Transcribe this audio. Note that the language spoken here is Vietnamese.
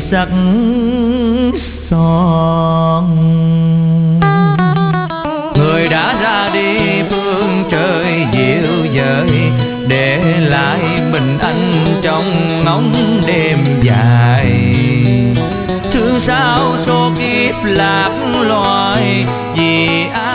sắc son. Người đã ra đi phương trời dịu dời, để lại mình anh trong ngóng đêm dài. Thương sao số kiếp lạc loài vì ai